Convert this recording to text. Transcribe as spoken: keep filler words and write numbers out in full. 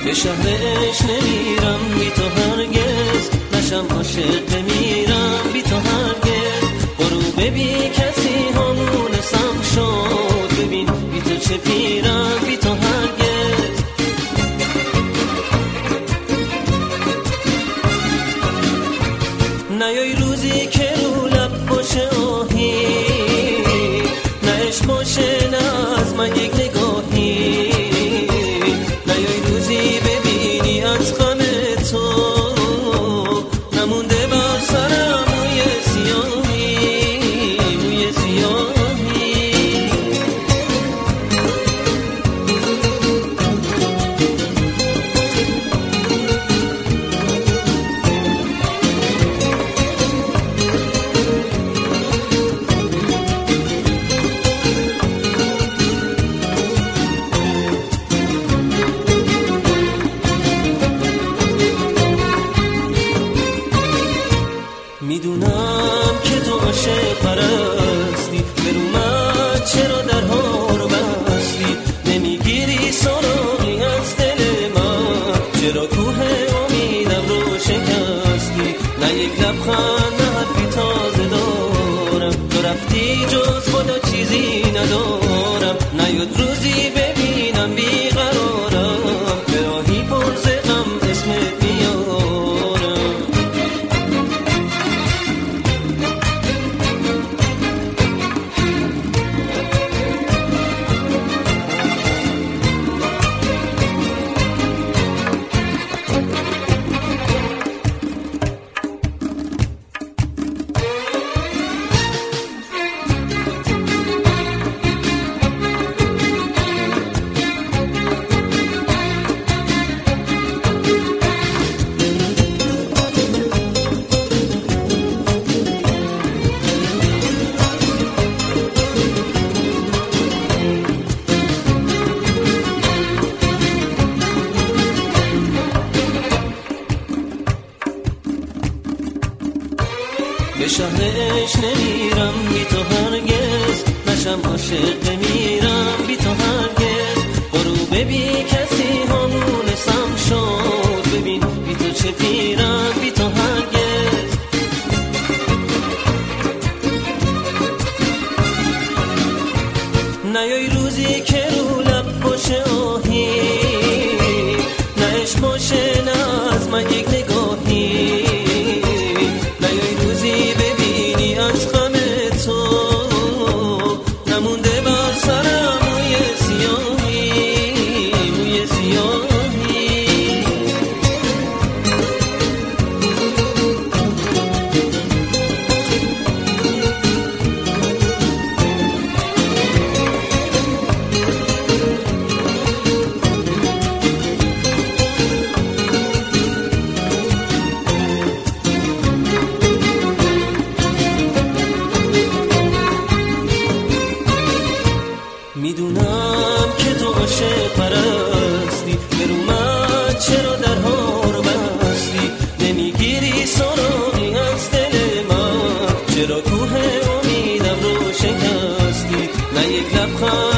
به شهرش نمیرم بی تو هرگز، نشم عاشق نمیرم بی تو هرگز. برو ببین کسی همونسم شد، ببین بی تو چه پیرم بی تو هرگز. نیای روزی که رو لب باشه آهی، نه عشق باشه نه از من یک نگاهی. نیای روزی ببینی از غم تو نمونده بر سرم موی سیاهی، موی سیاهی. میدونم که تو عاشق پرستی، برو من چرا درها رو بستی. نمیگیری سراغی از دل من، چرا کوه امیدم رو شکستی. نه یک لبخند نه حرفی تازه دارم، تو رفتی جز خدا چیزی ندارم. نیاد روزی ببینم بیقرارم، به راهی پر ز غم اسمت میارم. به شهرش نمیرم بی تو هرگز، نشم عاشق نمیرم بی تو هرگز. برو ببین کسی همونسم شد، ببین بی تو چه پیرم بی تو هرگز. نیای روزی که رو لب باشه آهی، نه عشق باشه نه از من یک نگاهی. نیای روزی ببینی از غم تو نمونده بر سرم موی سیاهی، موی سیاهی. میدونم که تو عاشق پرستی، برو من چرا درها رو بستی. نمیگیری سراغی از دل من، چرا کوه امیدم رو شکستی. نه یک لبخند